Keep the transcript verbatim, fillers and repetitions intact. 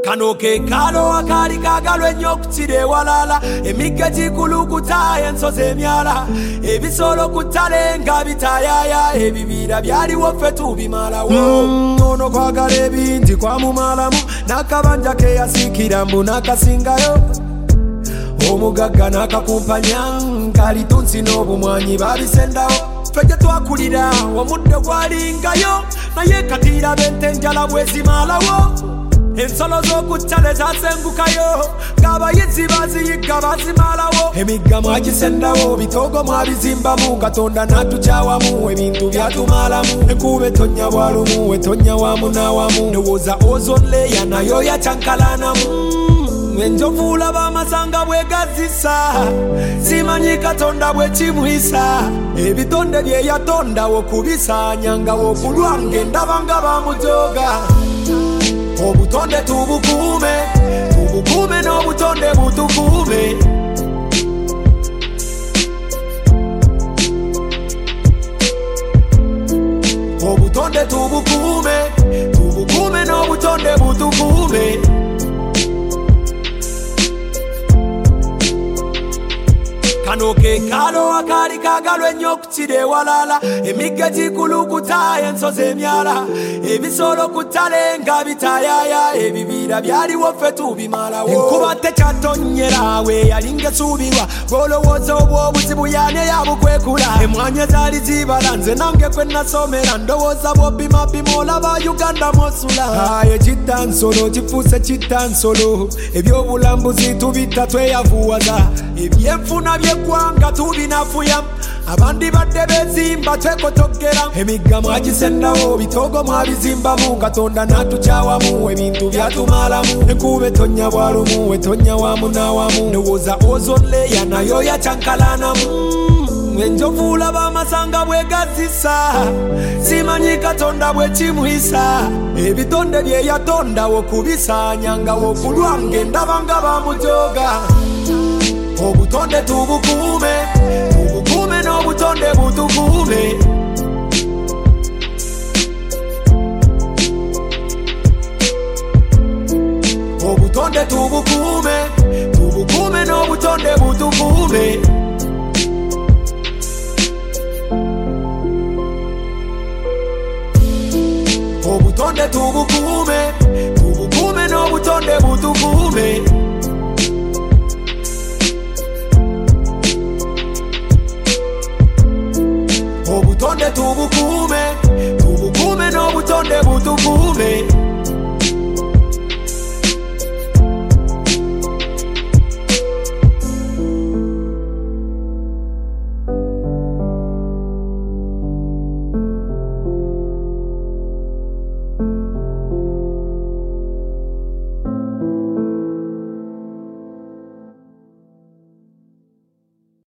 Kano ke kalo akali kagalwe nyokutire walala emigga gikulukuta ensozi emyala ebisolo kutalenga bitayaya ebibira byaliwo ffe tubimalawo mm, ono kwagala ebingi kwamumalamu nakabanja ke yasikira mbu nakasingayo omugagga nakakumpanya kalitunsi n'obumwanyi babisendawo ffe gye twakulira omuddo gwalingayo naye katira bente njala bwezimalawo ensolo z'okuttale zasengukayo ng'abayizi baziyigga bazimalawo emigga mwagisendawo bitogo mwabizimbamu katonda n'atukyawamu ebintu byatumalamu enkuba etonnya bwalumu etonnya wamu n'awamu ndowooza ozonleya nayo yakyankalanamu enjovu laba amasanga bwegazisa simanyi katonda bwe kimwisa ebitonde bye yatondawo kubisaanyangawo okulwange ndaba nga bamujoga obutonde tubukuume tubukuume n'obutonde butukuume obutonde tubukuume tubukuume n'obutonde butukuume Kano ke kalo akali kagalwe nyokutire walala emigga gikulukuta ensozi emyala ebisolo kutalenga bitayaya ebibira byaliwo ffe tubimalawo enkuba tekyatonyera we yalinga esuubirwa golowooza obw'obuzibu yaane yabukwekula emwanya zaali zibala nze nange kwe nasomera ndowooza bw'obimabima olaba Uganda mosula aye kitta nsolo kifuuse kitta nsolo ebyobulambuzi tubita tweyavuwaza ebyenfuna byeggwanga tubinafuya abandi badde bezimba twekotogera emigga mwagisendawo bitogo mwabizimbamu katonda n'atukyawamu ebintu byatumalamu enkuba etonnya bwalumu etonnya wamu n'awamu ndowooza ozonleya nayo yakyankalanamu enjovu laba amasanga bwegazisa simanyi katonda bwe kimwisa ebitonde bye yatondawo kubisaanyangawo okulwange ndaba nga bamujoga obutonde tubukuume tubukuume n'obutonde butukuume obutonde tubukuume tubukuume n'obutonde butukuume obutonde tubukuume